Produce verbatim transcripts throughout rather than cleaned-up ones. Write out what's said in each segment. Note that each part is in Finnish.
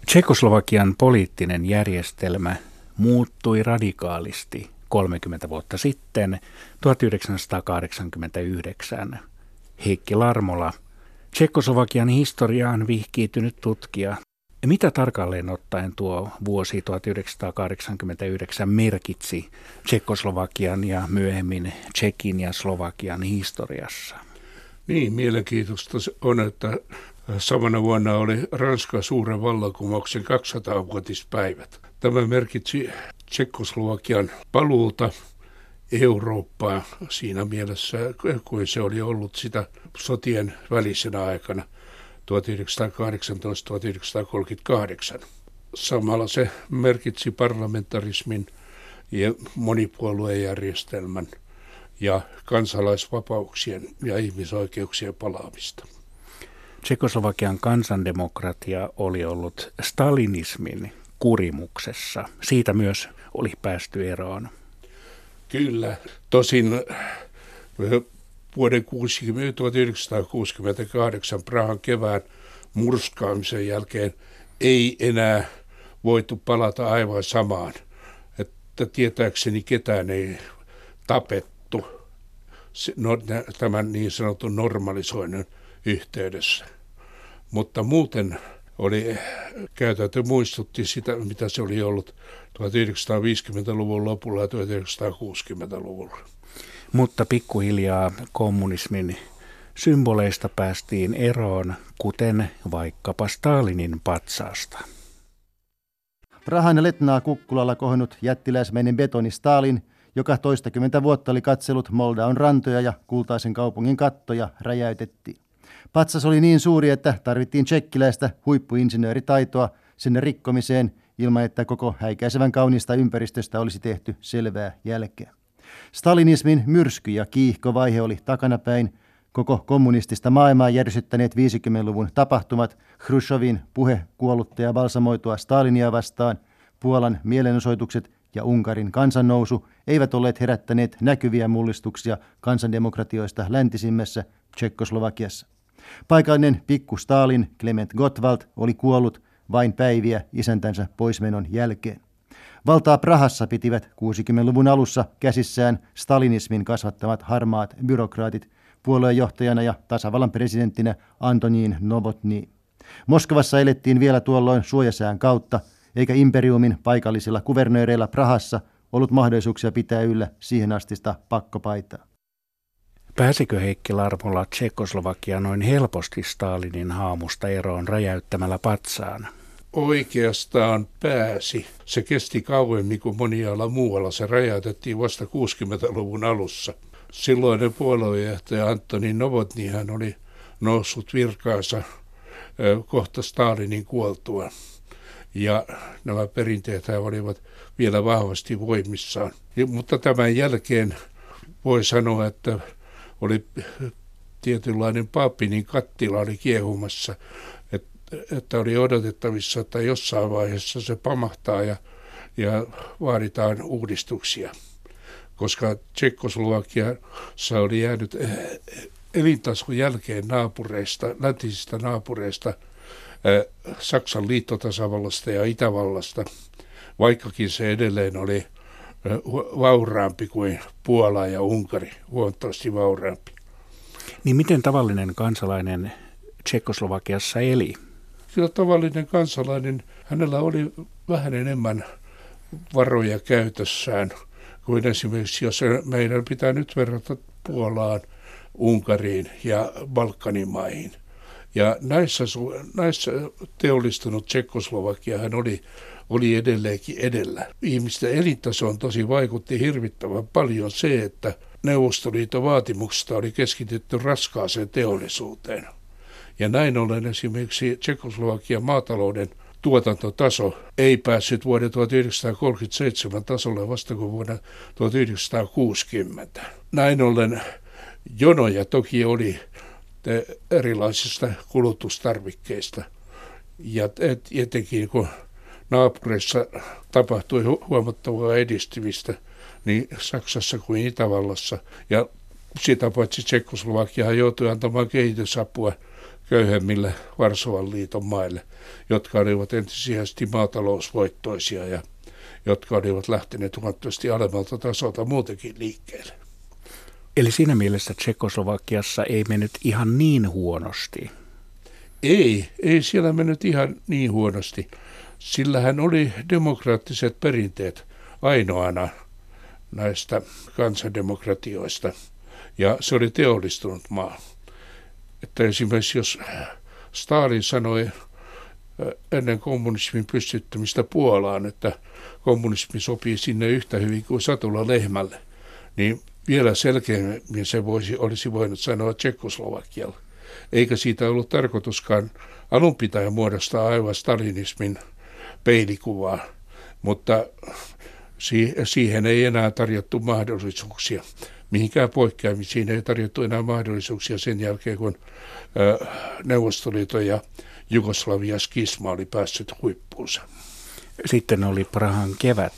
Tšekkoslovakian poliittinen järjestelmä muuttui radikaalisti kolmekymmentä vuotta sitten, tuhatyhdeksänsataakahdeksankymmentäyhdeksän. Heikki Larmola, Tšekkoslovakian historiaan vihkiytynyt tutkija. Mitä tarkalleen ottaen tuo vuosi tuhatyhdeksänsataakahdeksankymmentäyhdeksän merkitsi Tšekkoslovakian ja myöhemmin Tšekin ja Slovakian historiassa? Niin, mielenkiintoista on, että samana vuonna oli Ranskan suuren vallankumouksen kaksisataa-vuotispäivät. Tämä merkitsi Tšekkoslovakian paluuta Eurooppaan siinä mielessä, kuin se oli ollut sitä sotien välisenä aikana tuhatyhdeksänsataakahdeksantoista tuhatyhdeksänsataakolmekymmentäkahdeksan. Samalla se merkitsi parlamentarismin ja monipuoluejärjestelmän ja kansalaisvapauksien ja ihmisoikeuksien palaamista. Tšekkoslovakian kansandemokratia oli ollut stalinismin kurimuksessa. Siitä myös oli päästy eroon. Kyllä. Tosin vuoden tuhatyhdeksänsataakuusikymmentäkahdeksan Prahan kevään murskaamisen jälkeen ei enää voitu palata aivan samaan. Että tietääkseni ketään ei tapettu tämän niin sanotun normalisoinnin yhteydessä. Mutta muuten oli käytäntö muistutti sitä, mitä se oli ollut tuhatyhdeksänsataaviisikymmentäluvun lopulla ja tuhatyhdeksänsataakuusikymmentäluvulla. Mutta pikkuhiljaa kommunismin symboleista päästiin eroon, kuten vaikkapa Stalinin patsaasta. Prahan Letnaa kukkulalla kohonnut jättiläismäinen betoni Stalin, joka toistakymmentä vuotta oli katsellut Moldaon rantoja ja kultaisen kaupungin kattoja, räjäytettiin. Patsas oli niin suuri, että tarvittiin tšekkiläistä huippuinsinööritaitoa sen rikkomiseen ilman, että koko häikäisevän kauniista ympäristöstä olisi tehty selvää jälkeä. Stalinismin myrsky ja kiihkovaihe oli takanapäin. Koko kommunistista maailmaa järsyttäneet viisikymmentäluvun tapahtumat, Hruščovin puhe kuollutta ja balsamoitua Stalinia vastaan, Puolan mielenosoitukset ja Unkarin kansannousu eivät olleet herättäneet näkyviä mullistuksia kansandemokratioista läntisimmässä Tšekkoslovakiassa. Paikallinen pikku Stalin, Klement Gottwald, oli kuollut vain päiviä isäntänsä poismenon jälkeen. Valtaa Prahassa pitivät kuusikymmentäluvun alussa käsissään stalinismin kasvattamat harmaat byrokraatit, puoluejohtajana ja tasavallan presidenttinä Antonín Novotný. Moskovassa elettiin vielä tuolloin suojasään kautta, eikä imperiumin paikallisilla kuvernööreillä Prahassa ollut mahdollisuuksia pitää yllä siihen astista pakkopaitaa. Pääsikö Heikki Larmola Tšekkoslovakia noin helposti Stalinin haamusta eroon räjäyttämällä patsaan? Oikeastaan pääsi. Se kesti kauemmin kuin monialla muualla. Se räjäytettiin vasta kuusikymmentäluvun alussa. Silloinen puoluejohtaja Antonín Novotný hän oli noussut virkaansa kohta Stalinin kuoltua. Ja nämä perinteet olivat vielä vahvasti voimissaan. Ja, mutta tämän jälkeen voi sanoa, että oli tietynlainen paapinin kattila oli kiehumassa, että, että oli odotettavissa, että jossain vaiheessa se pamahtaa ja, ja vaaditaan uudistuksia. Koska Tšekkoslovakiassa oli jäänyt elintason jälkeen naapureista, läntisistä naapureista, Saksan liittotasavallasta ja Itävallasta, vaikkakin se edelleen oli vauraampi kuin Puola ja Unkari, huomattavasti vauraampi. Niin miten tavallinen kansalainen Tšekkoslovakiassa eli? Kyllä tavallinen kansalainen, hänellä oli vähän enemmän varoja käytössään kuin esimerkiksi, jos meidän pitää nyt verrata Puolaan, Unkariin ja Balkanin maihin. Ja näissä, näissä teollistunut Tšekkoslovakia hän oli, oli edelleenkin edellä. Ihmisten elintasoon tosi vaikutti hirvittävän paljon se, että Neuvostoliiton vaatimuksesta oli keskitytty raskaaseen teollisuuteen. Ja näin ollen esimerkiksi Tšekkoslovakian maatalouden tuotantotaso ei päässyt vuoden tuhatyhdeksänsataakolmekymmentäseitsemän tasolle vasta kuin vuonna tuhatyhdeksänsataakuusikymmentä. Näin ollen jonoja toki oli erilaisista kulutustarvikkeista. Ja etenkin kun naapureissa tapahtui huomattavaa edistymistä, niin Saksassa kuin Itävallassa. Ja sitä paitsi Tšekkoslovakia joutui antamaan kehitysapua köyhemmille Varsovan liiton maille, jotka olivat ensisijaisesti maatalousvoittoisia ja jotka olivat lähteneet huomattavasti alemmalta tasolta muutenkin liikkeelle. Eli siinä mielessä Tšekoslovakiassa ei mennyt ihan niin huonosti. Ei, ei siellä mennyt ihan niin huonosti. Sillähän oli demokraattiset perinteet ainoana näistä kansandemokratioista, ja se oli teollistunut maa. Että esimerkiksi jos Stalin sanoi ennen kommunismin pystyttämistä Puolaan, että kommunismi sopii sinne yhtä hyvin kuin satula lehmälle, niin vielä selkeämmin se voisi, olisi voinut sanoa Tšekoslovakialle. Eikä siitä ollut tarkoituskaan alun pitäen muodostaa aivan stalinismin peilikuvaa, mutta siihen ei enää tarjottu mahdollisuuksia. Mihinkään poikkeamisiin ei tarjottu enää mahdollisuuksia sen jälkeen, kun Neuvostoliiton ja Jugoslavian skisma oli päässyt huippuunsa. Sitten oli Prahan kevät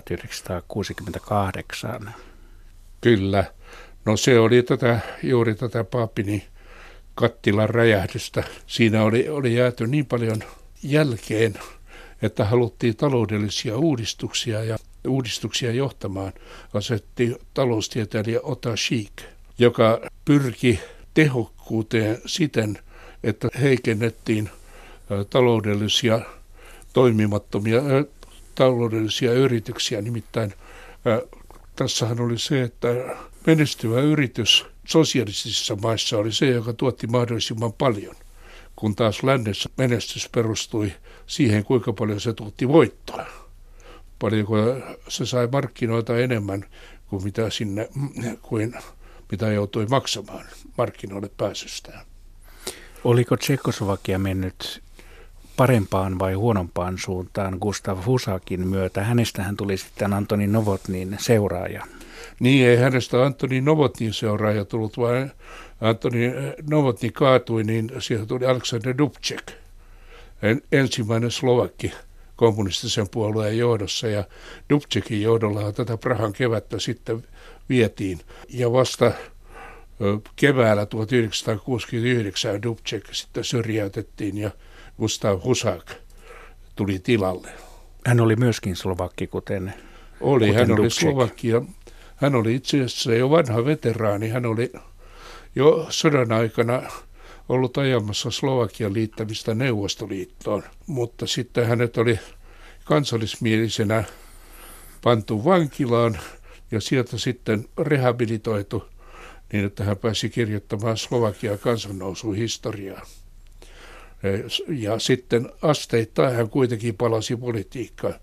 tuhatyhdeksänsataakuusikymmentäkahdeksan. Kyllä. No se oli tätä, juuri tätä Papinin kattilan räjähdystä. Siinä oli, oli jääty niin paljon jälkeen, että haluttiin taloudellisia uudistuksia ja uudistuksia johtamaan asetti taloustieteilijä Ota Schick, joka pyrki tehokkuuteen siten, että heikennettiin taloudellisia toimimattomia taloudellisia yrityksiä. Nimittäin tässähän oli se, että menestyvä yritys sosialistisissa maissa oli se, joka tuotti mahdollisimman paljon, kun taas lännessä menestys perustui siihen, kuinka paljon se tuotti voittoa. Paljonko se sai markkinoita enemmän kuin mitä, sinne, kuin mitä joutui maksamaan markkinoille pääsystään. Oliko Tšekoslovakia mennyt parempaan vai huonompaan suuntaan Gustav Husakin myötä? Hänestähän tuli sitten Antoni Novotnin seuraaja. Niin, ei hänestä Antoni Novotnin seuraaja tullut, vaan Antoni Novotny kaatui, niin sieltä tuli Aleksandr Dubček, ensimmäinen Slovakki kommunistisen puolueen johdossa, ja Dubčekin johdolla tätä Prahan kevättä sitten vietiin. Ja vasta keväällä tuhatyhdeksänsataakuusikymmentäyhdeksän Dubček sitten syrjäytettiin ja Gustav Husak tuli tilalle. Hän oli myöskin slovakki, kuten Oli, kuten hän Dubček. oli slovakki ja hän oli itse asiassa jo vanha veteraani. Hän oli jo sodan aikana ollut ajamassa Slovakian liittämistä Neuvostoliittoon, mutta sitten hänet oli kansallismielisenä pantu vankilaan ja sieltä sitten rehabilitoitu niin, että hän pääsi kirjoittamaan Slovakian kansannousun historiaa. Ja sitten asteittain hän kuitenkin palasi politiikkaan.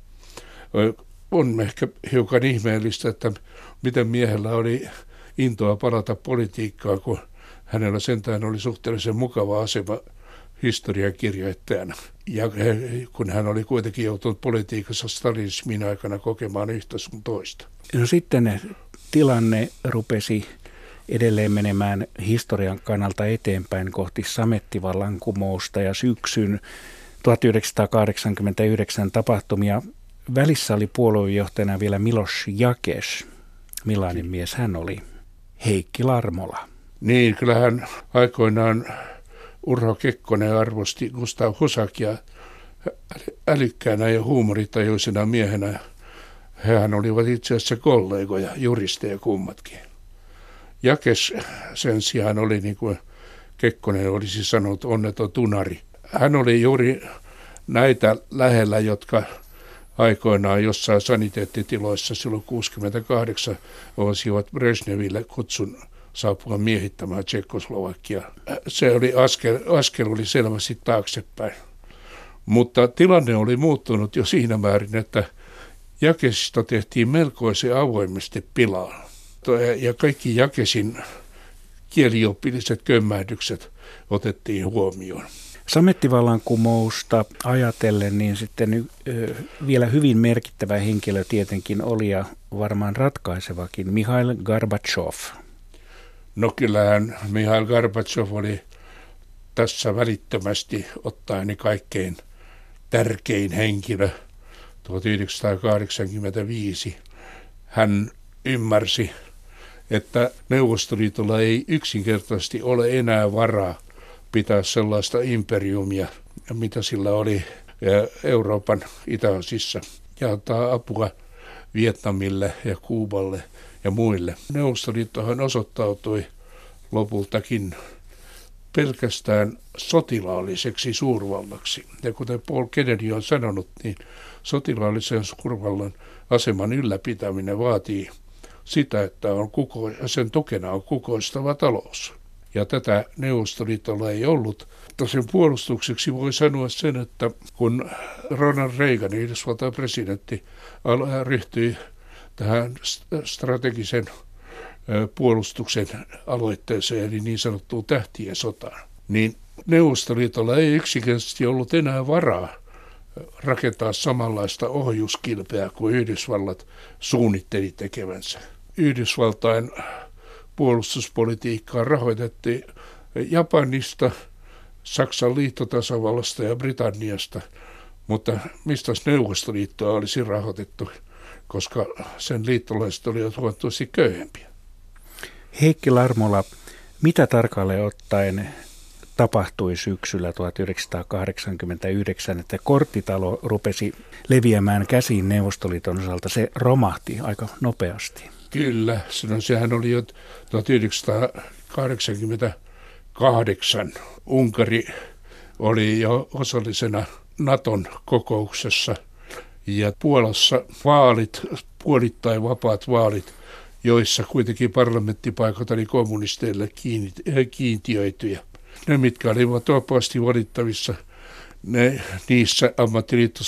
On ehkä hiukan ihmeellistä, että miten miehellä oli intoa palata politiikkaan, kun hänellä sentään oli suhteellisen mukava asema historiankirjoittajana. Ja kun hän oli kuitenkin joutunut politiikassa stalinismin aikana kokemaan yhtä sun toista. No sitten tilanne rupesi edelleen menemään historian kannalta eteenpäin kohti samettivallankumousta ja syksyn tuhatyhdeksänsataakahdeksankymmentäyhdeksän tapahtumia. Välissä oli puoluejohtajana vielä Miloš Jakeš. Millainen mies hän oli? Heikki Larmola. Niin, kyllähän aikoinaan Urho Kekkonen arvosti Gustav Husakia älykkäänä ja huumoritajuisena miehenä. Hehän olivat itse asiassa kollegoja, juristeja kummatkin. Jakes sen sijaan oli, niin kuin Kekkonen olisi sanonut, onneton tunari. Hän oli juuri näitä lähellä, jotka aikoinaan jossain saniteettitiloissa silloin kuusikymmentäkahdeksan olisivat Brezhneville kutsun saapua miehittämään Tšekoslovakia. Se oli askel, askel oli selvästi taaksepäin. Mutta tilanne oli muuttunut jo siinä määrin, että Jakesista tehtiin melkoisen avoimesti pilaa. Ja kaikki Jakesin kielioppilliset kömmähdykset otettiin huomioon. Samettivallankumousta ajatellen, niin sitten ö, vielä hyvin merkittävä henkilö tietenkin oli ja varmaan ratkaisevakin, Mihail Gorbačov. No kyllähän Mihail Gorbačov oli tässä välittömästi ottaen kaikkein tärkein henkilö tuhatyhdeksänsataakahdeksankymmentäviisi. Hän ymmärsi, että Neuvostoliitolla ei yksinkertaisesti ole enää varaa pitää sellaista imperiumia, mitä sillä oli Euroopan itäosissa, ja antaa apua Vietnamille ja Kuuballe ja muille. Neuvostoliittohan osoittautui lopultakin pelkästään sotilaalliseksi suurvallaksi. Ja kuten Paul Kennedy on sanonut, niin sotilaallisen suurvallan aseman ylläpitäminen vaatii sitä, että on kuko, sen tukena on kukoistava talous. Ja tätä Neuvostoliitolla ei ollut. Mutta sen puolustukseksi voi sanoa sen, että kun Ronald Reagan, Yhdysvaltain presidentti, ryhtyi tähän strategisen puolustuksen aloitteeseen, eli niin sanottuun tähtien sotaan, niin Neuvostoliitolla ei yksinkertaisesti ollut enää varaa rakentaa samanlaista ohjuskilpeä kuin Yhdysvallat suunnitteli tekevänsä. Yhdysvaltain puolustuspolitiikkaa rahoitettiin Japanista, Saksan liittotasavallasta ja Britanniasta, mutta mistä Neuvostoliittoa olisi rahoitettu, koska sen liittolaiset olivat huomattavasti köyhempiä. Heikki Larmola, mitä tarkalleen ottaen tapahtui syksyllä tuhatyhdeksänsataakahdeksankymmentäyhdeksän, että korttitalo rupesi leviämään käsiin Neuvostoliiton osalta? Se romahti aika nopeasti. Kyllä, sehän oli jo tuhatyhdeksänsataakahdeksankymmentäkahdeksan. Unkari oli jo osallisena Naton kokouksessa ja Puolassa vaalit, puolittain vapaat vaalit, joissa kuitenkin parlamenttipaikat oli kommunisteille kiintiöityjä. Ne, mitkä olivat vapaasti valittavissa, ne, niissä ammattiliitto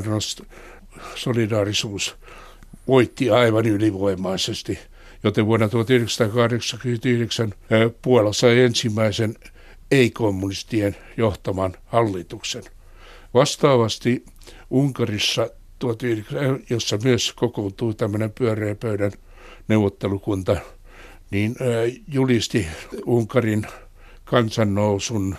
Solidaarisuus voitti aivan ylivoimaisesti, joten vuonna tuhatyhdeksänsataakahdeksankymmentäyhdeksän Puola sai ensimmäisen ei-kommunistien johtaman hallituksen. Vastaavasti Unkarissa, jossa myös kokoontui tämmöinen pyöreä pöydän neuvottelukunta, niin julisti Unkarin kansannousun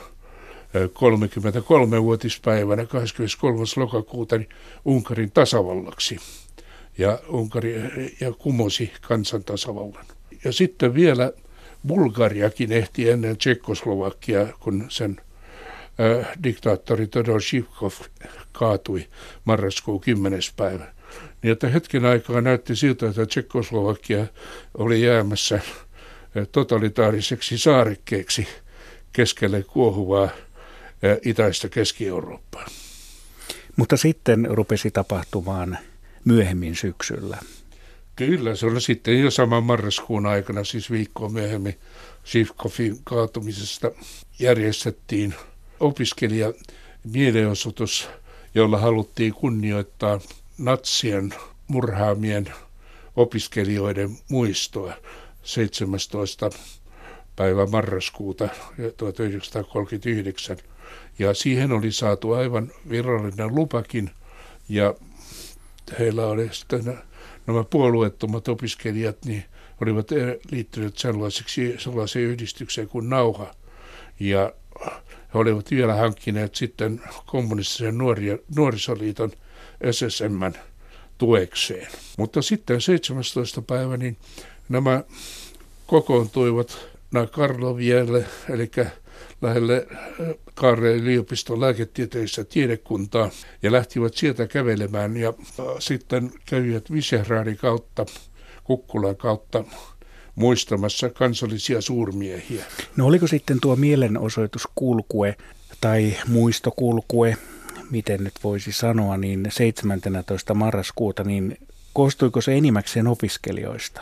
kolmekymmentäkolme-vuotispäivänä kahdeskymmeneskolmas lokakuuta niin Unkarin tasavallaksi ja, Unkari, ja kumosi kansantasavallan. Ja sitten vielä Bulgariakin ehti ennen Tšekkoslovakiaa, kun sen äh, diktaattori Todor Zhivkov kaatui marraskuun kymmenes päivä. Niin että hetken aikaa näytti siltä, että Tšekkoslovakia oli jäämässä totalitaariseksi saarekkeeksi keskelle kuohuvaa itäistä Keski-Eurooppaa. Mutta sitten rupesi tapahtumaan myöhemmin syksyllä. Kyllä, se oli sitten jo saman marraskuun aikana, siis viikkoa myöhemmin Zhivkovin kaatumisesta järjestettiin opiskelija mielenosoitus, jolla haluttiin kunnioittaa natsien murhaamien opiskelijoiden muistoa seitsemästoista päivä marraskuuta tuhatyhdeksänsataakolmekymmentäyhdeksän. Ja siihen oli saatu aivan virallinen lupakin, ja heillä oli sitten nämä puolueettomat opiskelijat, niin olivat liittyneet sellaiseksi, sellaiseen yhdistykseen kuin Nauha. Ja he olivat vielä hankkineet sitten kommunistisen nuoria, nuorisoliiton S S M:n tuekseen. Mutta sitten seitsemästoista päivä niin nämä kokoontuivat Karlovielle, eli lähelle Kaarleen yliopiston lääketieteellistä tiedekuntaa, ja lähtivät sieltä kävelemään ja sitten kävivät Visehradin kautta, Kukkulan kautta muistamassa kansallisia suurmiehiä. No oliko sitten tuo mielenosoituskulkue tai muistokulkue, miten nyt voisi sanoa, niin seitsemäntoista marraskuuta, niin koostuiko se enimmäkseen opiskelijoista?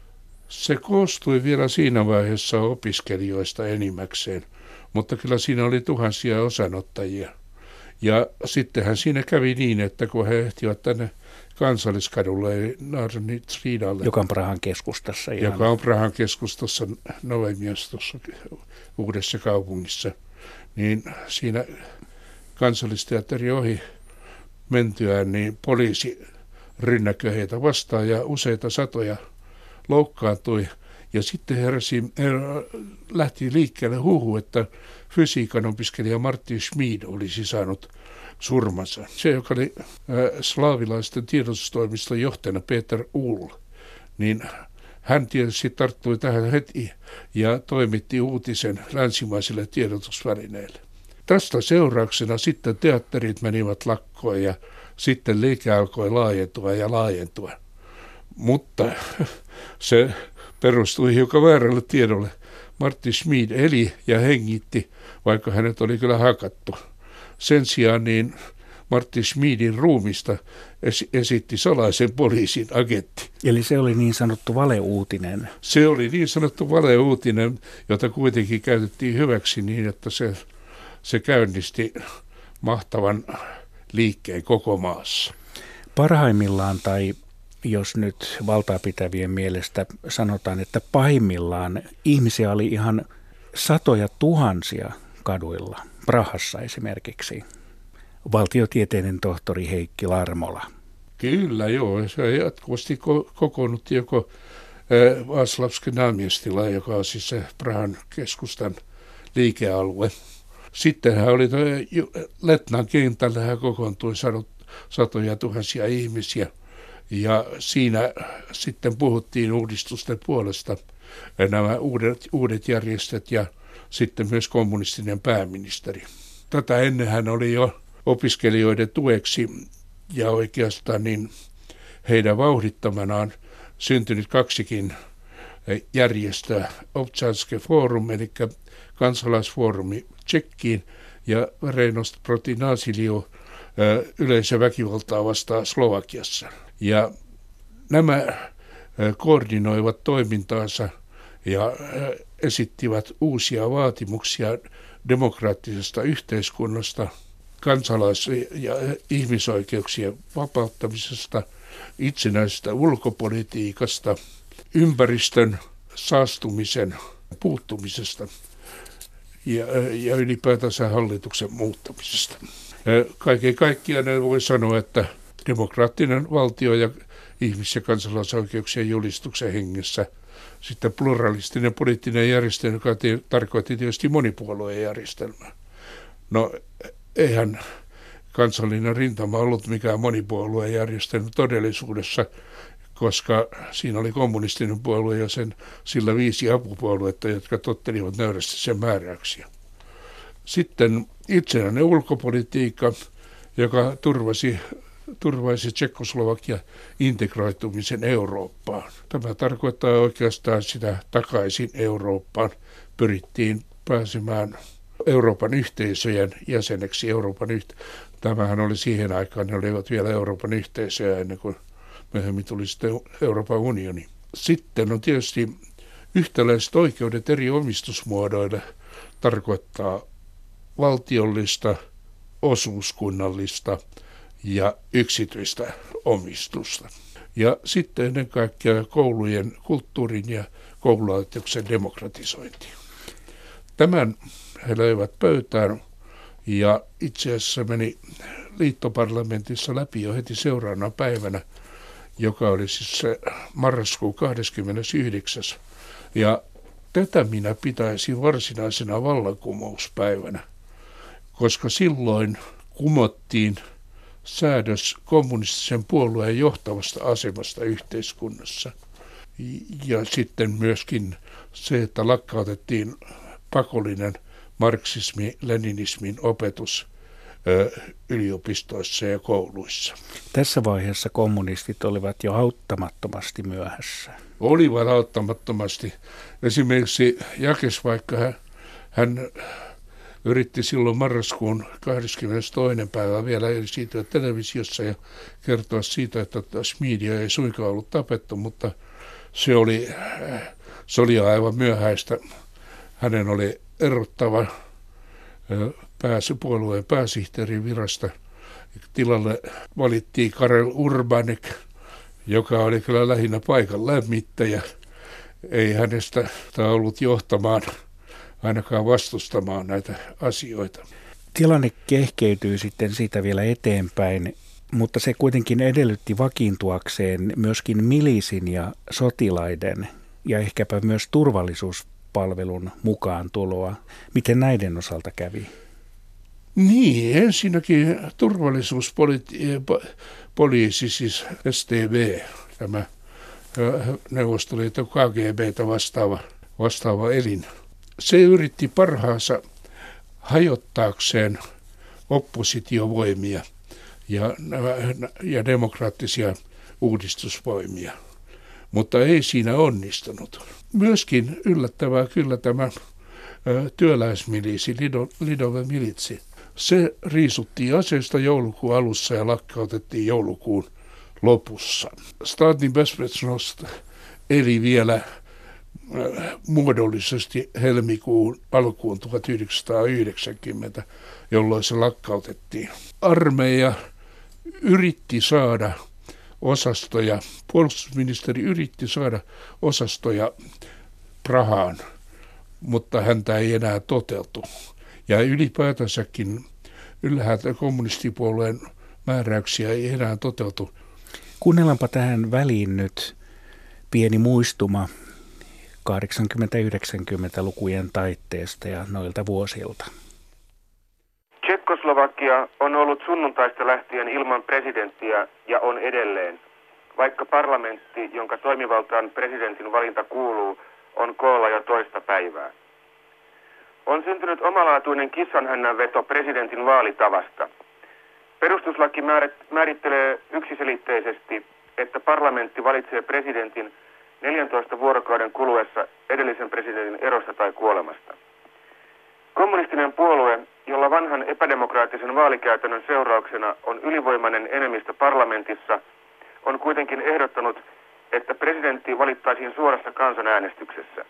Se koostui vielä siinä vaiheessa opiskelijoista enimmäkseen, mutta kyllä siinä oli tuhansia osanottajia. Ja sittenhän siinä kävi niin, että kun he ehtivät tänne Kansalliskadulle, eli Národní třídalle, joka on Prahan keskustassa. Ihan. Joka on Prahan keskustassa Nové Městossa, uudessa kaupungissa, niin siinä Kansallisteatteri ohi mentyään, niin poliisi rynnäköi heitä vastaan ja useita satoja loukkaantui. Ja sitten heräsi, herä, lähti liikkeelle huhu, että fysiikan opiskelija Martin Schmid olisi saanut surmansa. Se, joka oli äh, slaavilaisten tiedotustoimiston johtajana Peter Uhl, niin hän tietysti tarttui tähän heti ja toimitti uutisen länsimaisille tiedotusvälineille. Tästä seurauksena sitten teatterit menivät lakkoon ja sitten liike alkoi laajentua ja laajentua. Mutta se perustui hiukan väärälle tiedolle. Martin Schmid eli ja hengitti, vaikka hänet oli kyllä hakattu. Sen sijaan niin Martin Schmidin ruumista es- esitti salaisen poliisin agentti. Eli se oli niin sanottu valeuutinen. Se oli niin sanottu valeuutinen, jota kuitenkin käytettiin hyväksi niin, että se, se käynnisti mahtavan liikkeen koko maassa. Parhaimmillaan, tai jos nyt valtaapitävien mielestä sanotaan, että pahimmillaan ihmisiä oli ihan satoja tuhansia kaduilla, Prahassa esimerkiksi. Valtiotieteiden tohtori Heikki Larmola. Kyllä, joo. Se jatkuvasti ko- kokoonnutti joko Václavské náměstila, joka on siis se Prahan keskustan liikealue. Sitten hän oli Letnan kentällä, hän kokoontui satoja tuhansia ihmisiä. Ja siinä sitten puhuttiin uudistusten puolesta, nämä uudet, uudet järjestöt ja sitten myös kommunistinen pääministeri. Tätä ennen hän oli jo opiskelijoiden tueksi ja oikeastaan niin heidän vauhdittamanaan syntynyt kaksikin järjestöä, Občanské fórum, eli kansalaisfoorumi Tšekkiin ja Verejnost proti násiliju, yleisöväkivaltaa vastaan Slovakiassa. Ja nämä koordinoivat toimintaansa ja esittivät uusia vaatimuksia demokraattisesta yhteiskunnasta, kansalais- ja ihmisoikeuksien vapauttamisesta, itsenäisestä ulkopolitiikasta, ympäristön saastumisen puuttumisesta ja, ja ylipäätänsä hallituksen muuttamisesta. Kaiken kaikkiaan voi sanoa, että demokraattinen valtio ja ihmis- ja kansalaisoikeuksien julistuksen hengessä sitten pluralistinen poliittinen järjestelmä, joka tarkoitti tietysti monipuoluejärjestelmää. No eihän kansallinen rintama ollut mikään monipuoluejärjestelmä todellisuudessa, koska siinä oli kommunistinen puolue ja sen, sillä viisi apupuoluetta, jotka tottelivat nöyrästi sen määräyksiä. Sitten itsenäinen ulkopolitiikka, joka turvasi, turvaisi Tšekkoslovakia integroitumisen Eurooppaan. Tämä tarkoittaa oikeastaan sitä takaisin Eurooppaan. Pyrittiin pääsemään Euroopan yhteisöjen jäseneksi. Euroopan yhte- Tämähän oli siihen aikaan, ne olivat vielä Euroopan yhteisöjä ennen kuin myöhemmin tuli sitten Euroopan unioni. Sitten on tietysti yhtäläiset oikeudet eri omistusmuodoille tarkoittaa valtiollista, osuuskunnallista ja yksityistä omistusta. Ja sitten ennen kaikkea koulujen kulttuurin ja koululaitoksen demokratisointi. Tämän he löivät pöytään ja itse asiassa meni liittoparlamentissa läpi jo heti seuraavana päivänä, joka oli siis se marraskuun kahdeskymmenesyhdeksäs. Ja tätä minä pitäisin varsinaisena vallankumouspäivänä, koska silloin kumottiin säädös kommunistisen puolueen johtavasta asemasta yhteiskunnassa. Ja sitten myöskin se, että lakkautettiin pakollinen marksismi-leninismin opetus yliopistoissa ja kouluissa. Tässä vaiheessa kommunistit olivat jo auttamattomasti myöhässä. Olivat auttamattomasti. Esimerkiksi Jakes, vaikka hän, hän yritti silloin marraskuun kahdeskymmenestoinen päivä vielä esiintyä televisiossa ja kertoa siitä, että Schmidia ei suinkaan ollut tapettu, mutta se oli, se oli aivan myöhäistä. Hänen oli erottava pääsy puolueen pääsihteerin virasta. Tilalle valittiin Karel Urbanek, joka oli kyllä lähinnä paikan lämmittäjä. Ei hänestä ollut johtamaan, ainakaan vastustamaan näitä asioita. Tilanne kehkeytyy sitten siitä vielä eteenpäin, mutta se kuitenkin edellytti vakiintuakseen myöskin milisin ja sotilaiden ja ehkäpä myös turvallisuuspalvelun mukaan tuloa. Miten näiden osalta kävi? Niin, ensinnäkin turvallisuuspoliisi, siis S T B, tämä Neuvostoliiton K G B:tä vastaava, vastaava elin. Se yritti parhaansa hajottaakseen oppositiovoimia ja, ja demokraattisia uudistusvoimia, mutta ei siinä onnistunut. Myöskin yllättävää kyllä tämä työläismilisi, Lidové militsi. Se riisuttiin aseista joulukuun alussa ja lakkautettiin joulukuun lopussa. Státní bezpečnost eli vielä muodollisesti helmikuun alkuun tuhatyhdeksänsataayhdeksänkymmentä, jolloin se lakkautettiin. Armeija yritti saada osastoja, puolustusministeri yritti saada osastoja Prahaan, mutta häntä ei enää toteutu. Ja ylipäätänsäkin ylhäältä kommunistipuolueen määräyksiä ei enää toteutu. Kuunnellaanpa tähän väliin nyt pieni muistuma kahdeksankymmentä-yhdeksänkymmentälukujen taitteesta ja noilta vuosilta. Tšekkoslovakia on ollut sunnuntaista lähtien ilman presidenttiä ja on edelleen, vaikka parlamentti, jonka toimivaltaan presidentin valinta kuuluu, on koolla jo toista päivää. On syntynyt omalaatuinen kissanhännänveto presidentin vaalitavasta. Perustuslaki määrittelee yksiselitteisesti, että parlamentti valitsee presidentin neljäntoista vuorokauden kuluessa edellisen presidentin erosta tai kuolemasta. Kommunistinen puolue, jolla vanhan epädemokraattisen vaalikäytännön seurauksena on ylivoimainen enemmistö parlamentissa, on kuitenkin ehdottanut, että presidentti valittaisiin suorassa kansanäänestyksessä.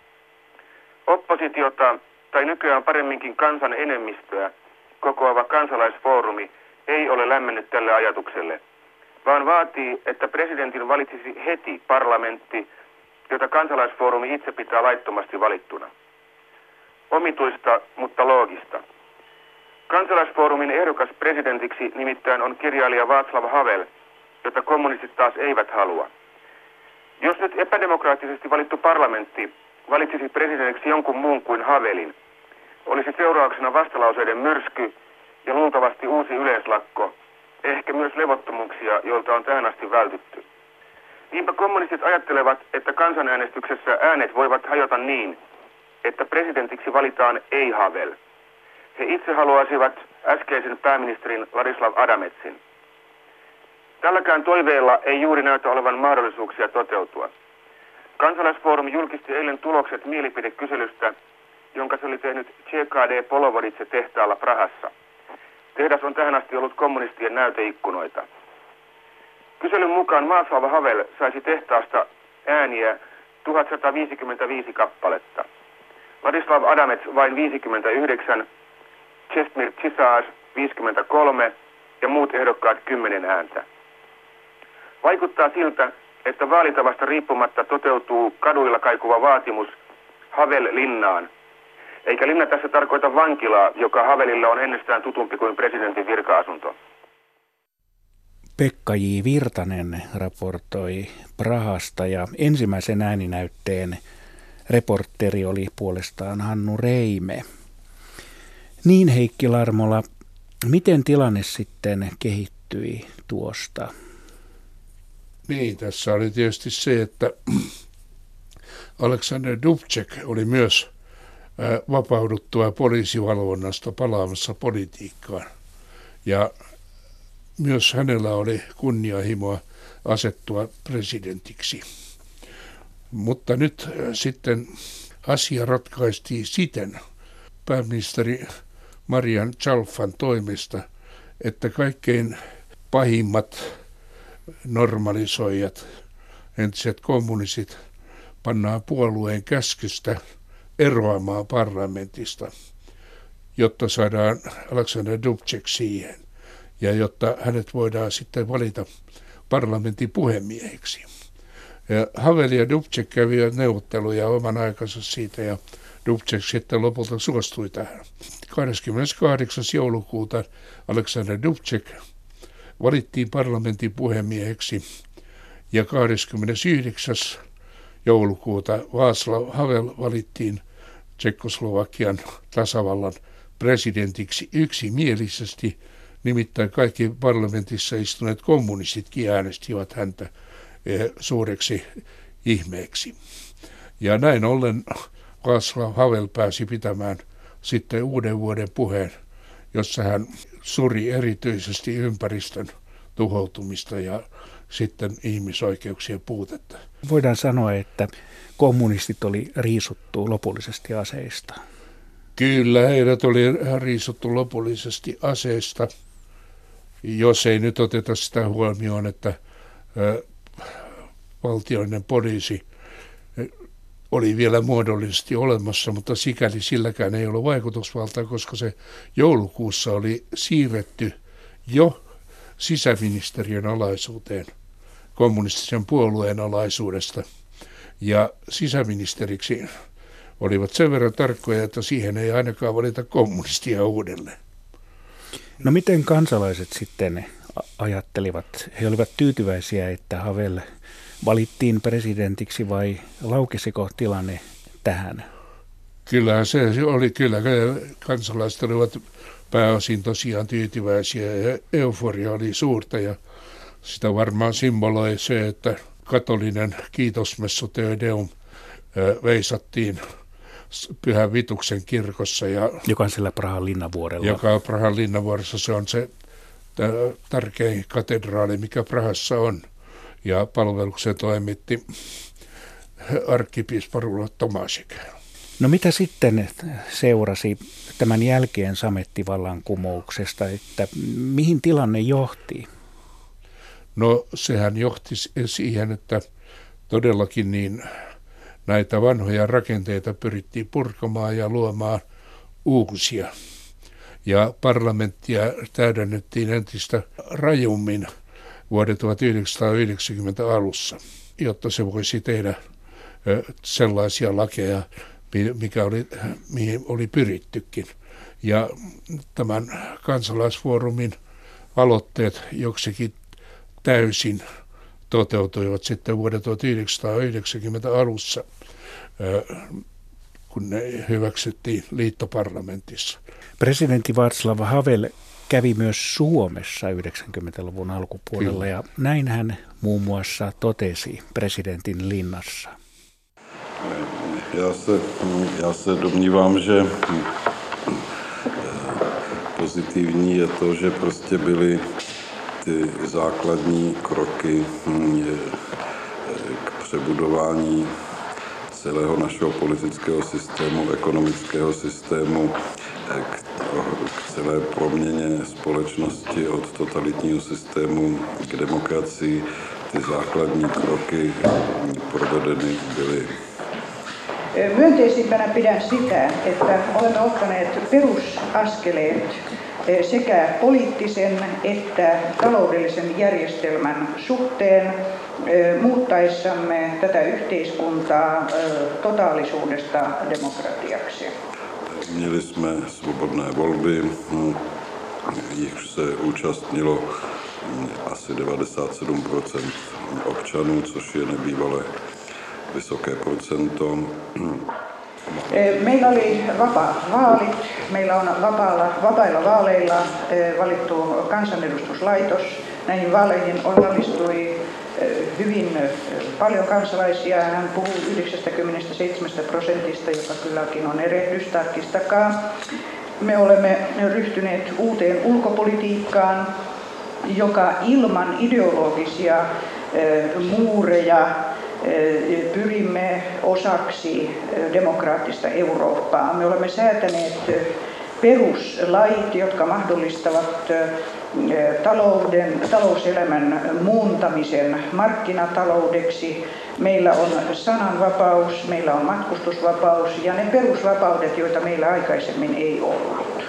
Oppositiota, tai nykyään paremminkin kansan enemmistöä, kokoava kansalaisfoorumi ei ole lämmennyt tälle ajatukselle, vaan vaatii, että presidentin valitsisi heti parlamentti, jota kansalaisfoorumi itse pitää laittomasti valittuna. Omituista, mutta loogista. Kansalaisfoorumin ehdokas presidentiksi nimittäin on kirjailija Václav Havel, jota kommunistit taas eivät halua. Jos nyt epädemokraattisesti valittu parlamentti valitsisi presidentiksi jonkun muun kuin Havelin, olisi seurauksena vastalauseiden myrsky ja luultavasti uusi yleislakko, ehkä myös levottomuuksia, joilta on tähän asti vältytty. Niinpä kommunistit ajattelevat, että kansanäänestyksessä äänet voivat hajota niin, että presidentiksi valitaan ei Havel. He itse haluaisivat äskeisen pääministerin Ladislav Adametsin. Tälläkään toiveella ei juuri näytä olevan mahdollisuuksia toteutua. Kansalaisfoorumi julkisti eilen tulokset mielipidekyselystä, jonka se oli tehnyt C K D Polovodice tehtaalla Prahassa. Tehdas on tähän asti ollut kommunistien näyteikkunoita. Kyselyn mukaan Václav Havel saisi tehtaasta ääniä tuhatsataviisikymmentäviisi kappaletta. Ladislav Adamets vain viisikymmentäyhdeksän, Čestmír Čižáš viisikymmentäkolme ja muut ehdokkaat kymmenen ääntä. Vaikuttaa siltä, että vaalitavasta riippumatta toteutuu kaduilla kaikuva vaatimus Havel linnaan. Eikä linna tässä tarkoita vankilaa, joka Havelilla on ennestään tutumpi kuin presidentin virka-asunto. Pekka J. Virtanen raportoi Prahasta ja ensimmäisen ääninäytteen reporteri oli puolestaan Hannu Reime. Niin Heikki Larmola, miten tilanne sitten kehittyi tuosta? Niin, tässä oli tietysti se, että Alexander Dubček oli myös vapauduttua poliisivalvonnasta palaamassa politiikkaan. Ja myös hänellä oli kunnianhimoa asettua presidentiksi. Mutta nyt sitten asia ratkaistiin siten pääministeri Marian Chalfan toimesta, että kaikkein pahimmat normalisoijat, entiset kommunistit, pannaan puolueen käskystä eroamaan parlamentista, jotta saadaan Alexander Dubček siihen ja jotta hänet voidaan sitten valita parlamentin puhemieheksi. Ja Havel ja Dubček kävivät neuvotteluja oman aikansa siitä ja Dubček sitten lopulta suostui tähän. kahdeskymmeneskahdeksas joulukuuta Alexander Dubček valittiin parlamentin puhemieheksi ja kahdeskymmenesyhdeksäs joulukuuta Václav Havel valittiin Tšekkoslovakian tasavallan presidentiksi yksimielisesti, nimittäin kaikki parlamentissa istuneet kommunistitkin äänestivät häntä suureksi ihmeeksi. Ja näin ollen Václav Havel pääsi pitämään sitten uuden vuoden puheen, jossa hän suri erityisesti ympäristön tuhoutumista ja sitten ihmisoikeuksien puutetta. Voidaan sanoa, että kommunistit oli riisuttu lopullisesti aseista. Kyllä, heidät oli riisuttu lopullisesti aseista, jos ei nyt oteta sitä huomioon, että valtiollinen poliisi oli vielä muodollisesti olemassa, mutta sikäli silläkään ei ollut vaikutusvaltaa, koska se joulukuussa oli siirretty jo sisäministeriön alaisuuteen kommunistisen puolueen alaisuudesta. Ja sisäministeriksi olivat sen verran tarkkoja, että siihen ei ainakaan valita kommunistia uudelleen. No miten kansalaiset sitten ajattelivat? He olivat tyytyväisiä, että Havel valittiin presidentiksi vai laukesiko tilanne tähän? Kyllä se oli, kyllä kansalaiset olivat pääosin tosiaan tyytyväisiä ja euforia oli suurta ja sitä varmaan symboloi se, että katolinen kiitosmessu Te Deum veisattiin Pyhän Vituksen kirkossa. Ja, joka on siellä Prahan Linnavuorella. Joka on Prahan Linnavuoressa, se on se tärkein katedraali, mikä Prahassa on. Ja palveluksen toimitti arkkipiispa Rudolf Tomášek. No mitä sitten seurasi tämän jälkeen samettivallankumouksesta, että mihin tilanne johti? No sehän johti siihen, että todellakin niin näitä vanhoja rakenteita pyrittiin purkamaan ja luomaan uusia. Ja parlamenttia täydennettiin entistä rajummin vuoden tuhatyhdeksänsataayhdeksänkymmentä alussa, jotta se voisi tehdä sellaisia lakeja, mikä oli, mihin oli pyrittykin. Ja tämän kansalaisfoorumin aloitteet joksikin täysin toteutuivat sitten vuoden tuhatyhdeksänsataayhdeksänkymmentä alussa, kun ne hyväksyttiin liittoparlamentissa. Presidentti Václav Havel kävi myös Suomessa yhdeksänkymmentäluvun alkupuolella. Kyllä. Ja näin hän muun muassa totesi presidentin linnassa. Já se, já se domnívám, že pozitivní je to, že prostě byly ty základní kroky k přebudování celého našeho politického systému, ekonomického systému, k, k celé proměně společnosti od totalitního systému k demokracii. Ty základní kroky provedeny byly. Myönteisimpänä pidän sitä, että olemme ottaneet perusaskeleet sekä poliittisen että taloudellisen järjestelmän suhteen muuttaessamme tätä yhteiskuntaa totaalisuudesta demokratiaksi. Měli jsme svobodné volby, jich se účastnilo asi devadesát sedm procent občanů, což je nebývalé vysoké procento. Meillä oli vapaa vaalit. Meillä on vapailla, vapailla vaaleilla valittu kansanedustuslaitos. Näihin vaaleihin osallistui hyvin paljon kansalaisia. Hän puhuu yhdeksänkymmentäseitsemän prosentista, joka kylläkin on erehdys, tarkistakaa. Me olemme ryhtyneet uuteen ulkopolitiikkaan, joka ilman ideologisia muureja pyrimme osaksi demokraattista Eurooppaa. Me olemme säätäneet peruslait, jotka mahdollistavat talouden, talouselämän muuntamisen markkinataloudeksi. Meillä on sananvapaus, meillä on matkustusvapaus ja ne perusvapaudet, joita meillä aikaisemmin ei ollut.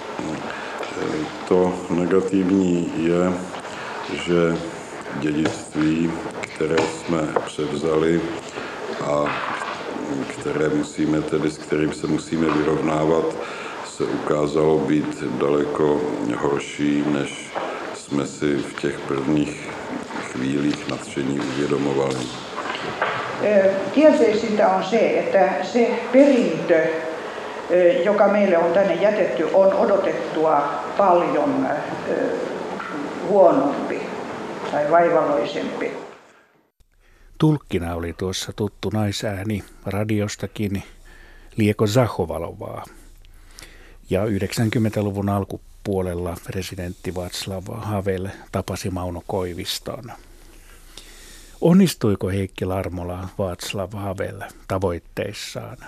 To negativní je, že dědictví, které jsme převzali a které musíme tedy, s kterým se musíme vyrovnávat, se ukázalo být daleko horší, než jsme si v těch prvních chvílích nadšení uvědomovali. Kielteisintä on se, että se perintö, joka meille on tänne jätetty, on odotettua paljon huonompi tai vaivalloisempi. Tulkkina oli tuossa tuttu naisääni radiostakin Lieko Zachovalovaa. Ja yhdeksänkymmentäluvun alkupuolella presidentti Václav Havel tapasi Mauno Koiviston. Onnistuiko Heikki Larmola Václav Havel tavoitteissaan?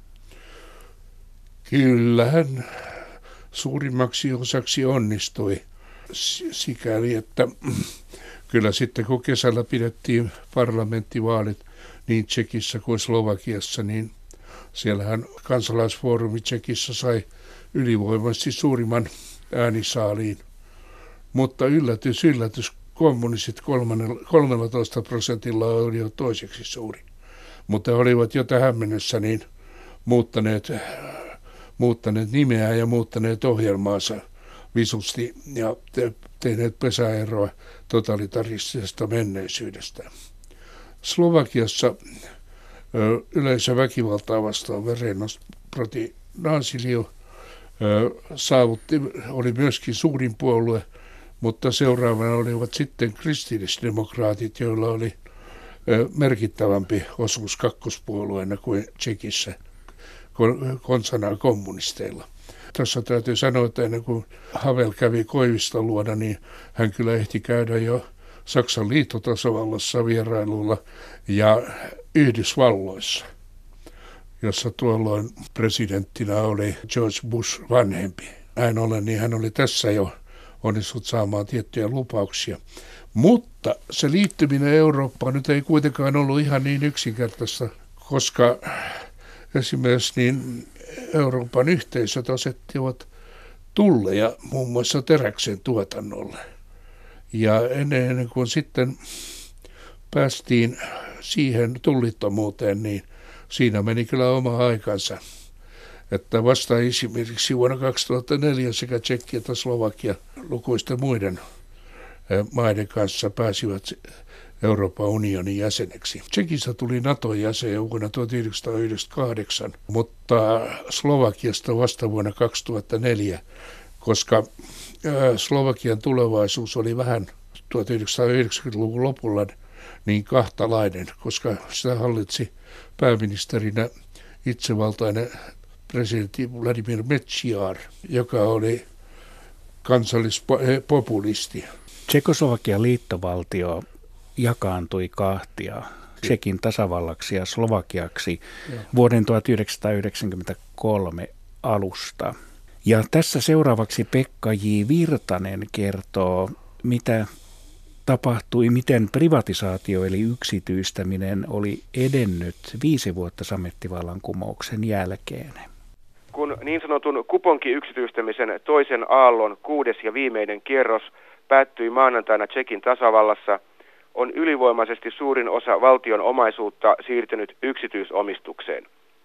Kyllähän suurimmaksi osaksi onnistui sikäli, että kyllä sitten kun kesällä pidettiin parlamenttivaalit niin Tšekissä kuin Slovakiassa, niin siellähän kansalaisfoorumi Tšekissä sai ylivoimaisesti suurimman äänisaaliin. Mutta yllätys, yllätys, kommunistit kolmetoista prosentilla oli jo toiseksi suuri. Mutta olivat jo tähän mennessä niin muuttaneet, muuttaneet nimeä ja muuttaneet ohjelmaansa visusti ja te, tehneet pesäeroa totalitaristisesta menneisyydestä. Slovakiassa ö, yleisö väkivaltaa vastaan verennos proti Nasilio saavutti, oli myöskin suurin puolue, mutta seuraavana olivat sitten kristillisdemokraatit, joilla oli ö, merkittävämpi osuus kakkospuolueena kuin Tšekissä konsanaan kommunisteilla. Tässä täytyy sanoa, että ennen kuin Havel kävi Koiviston luona, niin hän kyllä ehti käydä jo Saksan liittotasavallassa vierailulla ja Yhdysvalloissa, jossa tuolloin presidenttinä oli George Bush vanhempi. Näin ollen, niin hän oli tässä jo onnistunut saamaan tiettyjä lupauksia. Mutta se liittyminen Eurooppaan nyt ei kuitenkaan ollut ihan niin yksinkertaista, koska esimerkiksi niin Euroopan yhteisöt asettivat tulleja muun muassa teräksen tuotannolle. Ja ennen kuin sitten päästiin siihen tullittomuuteen, niin siinä meni kyllä oma aikansa. Että vasta esimerkiksi vuonna kaksituhattaneljä sekä Tšekki että Slovakia lukuisten muiden maiden kanssa pääsivät Euroopan unionin jäseneksi. Tšekistä tuli Naton jäsen vuonna tuhatyhdeksänsataayhdeksänkymmentäkahdeksan, mutta Slovakiasta vasta vuonna kaksituhattaneljä, koska Slovakian tulevaisuus oli vähän tuhatyhdeksänsataayhdeksänkymmentäluvun lopulla niin kahtalainen, koska sitä hallitsi pääministerinä itsevaltainen presidentti Vladimir Mečiar, joka oli kansallispopulisti. Tšekoslovakian liittovaltio jakaantui kahtia, Tšekin tasavallaksi ja Slovakiaksi vuoden tuhatyhdeksänsataayhdeksänkymmentäkolme alusta. Ja tässä seuraavaksi Pekka J. Virtanen kertoo, mitä tapahtui, miten privatisaatio eli yksityistäminen oli edennyt viisi vuotta samettivallankumouksen jälkeen. Kun niin sanotun kuponkiyksityistämisen toisen aallon kuudes ja viimeinen kierros päättyi maanantaina Tšekin tasavallassa, on ylivoimaisesti suurin osa valtion omaisuutta siirtynyt yksityisomistukseen.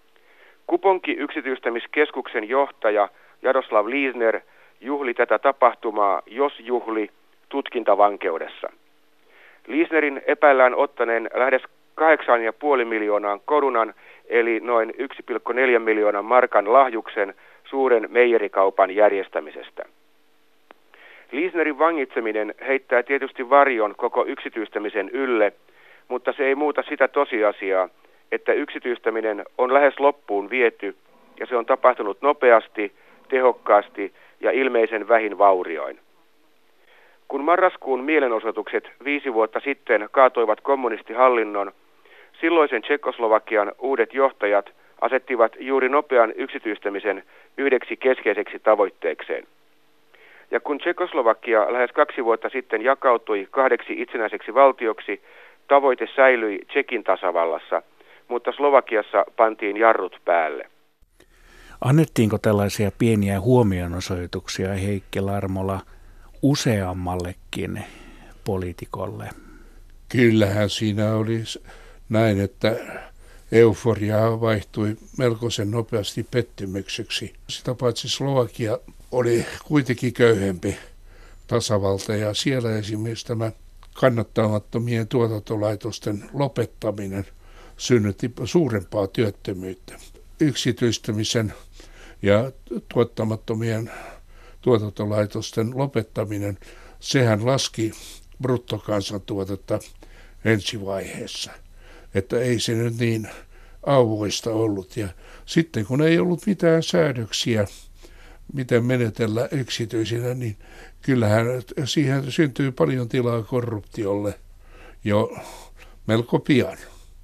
Kuponkiyksityistämiskeskuksen johtaja Jaroslav Liesner juhli tätä tapahtumaa, jos juhli, tutkintavankeudessa. Liesnerin epäillään ottaneen lähes kahdeksan pilkku viisi miljoonaan korunan, eli noin yksi pilkku neljä miljoonan markan lahjuksen suuren meijerikaupan järjestämisestä. Liesnerin vangitseminen heittää tietysti varjon koko yksityistämisen ylle, mutta se ei muuta sitä tosiasiaa, että yksityistäminen on lähes loppuun viety ja se on tapahtunut nopeasti, tehokkaasti ja ilmeisen vähin vaurioin. Kun marraskuun mielenosoitukset viisi vuotta sitten kaatoivat kommunistihallinnon, silloisen Tšekoslovakian uudet johtajat asettivat juuri nopean yksityistämisen yhdeksi keskeiseksi tavoitteekseen. Ja kun Tšekoslovakia lähes kaksi vuotta sitten jakautui kahdeksi itsenäiseksi valtioksi, tavoite säilyi Tšekin tasavallassa, mutta Slovakiassa pantiin jarrut päälle. Annettiinko tällaisia pieniä huomionosoituksia, Heikki Larmola, useammallekin poliitikolle? Kyllähän siinä oli näin, että euforia vaihtui melkoisen nopeasti pettymykseksi. Sitä paitsi Slovakia oli kuitenkin köyhempi tasavalta ja siellä esimerkiksi tämä kannattamattomien tuotantolaitosten lopettaminen synnytti suurempaa työttömyyttä. Yksityistämisen ja tuottamattomien tuotantolaitosten lopettaminen, sehän laski bruttokansantuotetta ensivaiheessa. että ei se nyt niin auvoista ollut. Ja sitten kun ei ollut mitään säädöksiä, miten menetellä yksityisinä, niin kyllähän siihen syntyy paljon tilaa korruptiolle jo melko pian.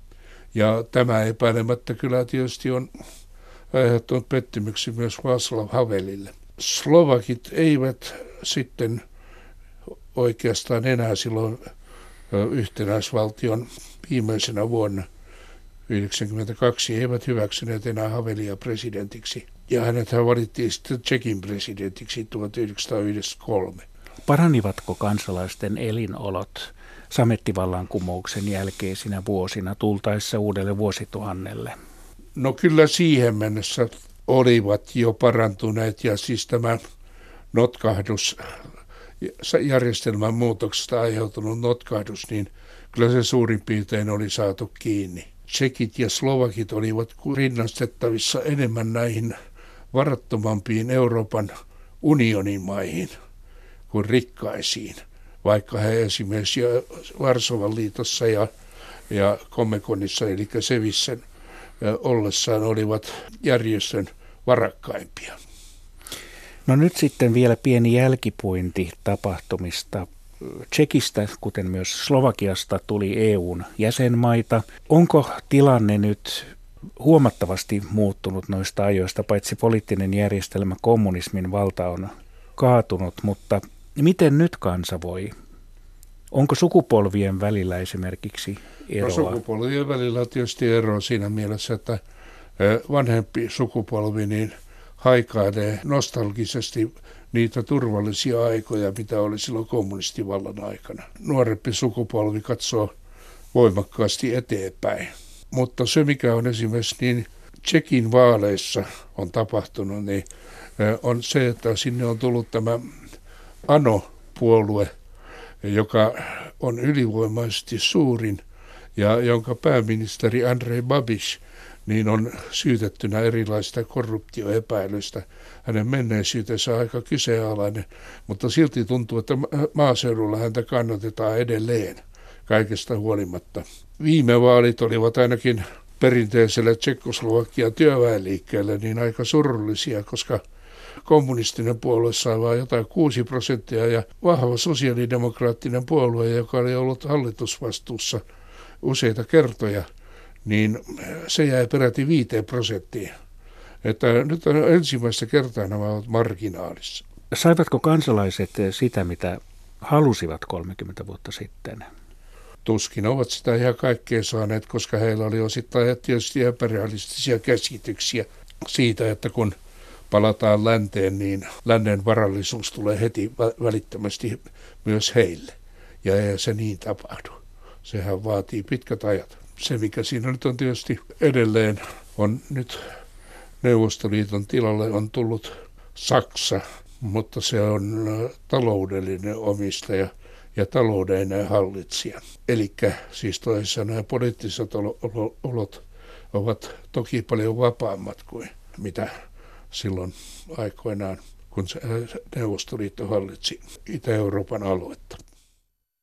Ja tämä epäilemättä kyllä tietysti on aiheuttanut pettymyksiä myös Václav Havelille. Slovakit eivät sitten oikeastaan enää silloin yhtenäisvaltion viimeisenä vuonna yhdeksänkymmentäkaksi eivät hyväksyneet enää Havelia presidentiksi. Ja hänethän valittiin sitten Tšekin presidentiksi tuhatyhdeksänsataayhdeksänkymmentäkolme. Paranivatko kansalaisten elinolot samettivallankumouksen jälkeisinä vuosina tultaessa uudelle vuosituhannelle? No kyllä siihen mennessä olivat jo parantuneet ja siis tämä notkahdus, järjestelmän muutoksesta aiheutunut notkahdus, niin kyllä se suurin piirtein oli saatu kiinni. Tšekit ja slovakit olivat rinnastettavissa enemmän näihin varattomampiin Euroopan unionin maihin kuin rikkaisiin, vaikka he esimerkiksi Varsovan liitossa ja, ja Komekonissa eli Sevissä ollessaan olivat järjestön varakkaimpia. No nyt sitten vielä pieni jälkipuinti tapahtumista. Tšekistä, kuten myös Slovakiasta, tuli E U:n jäsenmaita. Onko tilanne nyt huomattavasti muuttunut noista ajoista, paitsi poliittinen järjestelmä, kommunismin valta on kaatunut, mutta miten nyt kansa voi? Onko sukupolvien välillä esimerkiksi eroa? No, sukupolvien välillä on tietysti eroa siinä mielessä, että vanhempi sukupolvi niin haikailee nostalgisesti niitä turvallisia aikoja, mitä oli silloin kommunistivallan aikana. Nuorempi sukupolvi katsoo voimakkaasti eteenpäin. Mutta se, mikä on esimerkiksi niin Tšekin vaaleissa on tapahtunut, niin on se, että sinne on tullut tämä ANO-puolue, joka on ylivoimaisesti suurin ja jonka pääministeri Andrej Babiš niin on syytettynä erilaisista korruptioepäilyistä. Hänen menneisyytensä on aika kyseenalainen, mutta silti tuntuu, että maaseudulla häntä kannatetaan edelleen kaikesta huolimatta. Viime vaalit olivat ainakin perinteiselle Tšekkoslovakian työväenliikkeelle niin aika surullisia, koska kommunistinen puolue sai vain jotain kuusi prosenttia ja vahva sosiaalidemokraattinen puolue, joka oli ollut hallitusvastuussa useita kertoja, niin se jäi peräti viiteen prosenttiin. Että nyt on ensimmäistä kertaa nämä ovat marginaalissa. Saivatko kansalaiset sitä, mitä halusivat kolmekymmentä vuotta sitten? Tuskin ovat sitä ihan kaikkea saaneet, koska heillä oli osittain tietysti epärealistisia käsityksiä siitä, että kun palataan länteen, niin lännen varallisuus tulee heti välittömästi myös heille. Ja ei se niin tapahdu. Sehän vaatii pitkät ajat. Se, mikä siinä nyt on tietysti edelleen, on nyt Neuvostoliiton tilalle on tullut Saksa, mutta se on taloudellinen omistaja ja taloudellinen hallitsija. Eli siis toisaalta nämä poliittiset olot ovat toki paljon vapaammat kuin mitä silloin aikoinaan, kun Neuvostoliitto hallitsi Itä-Euroopan aluetta.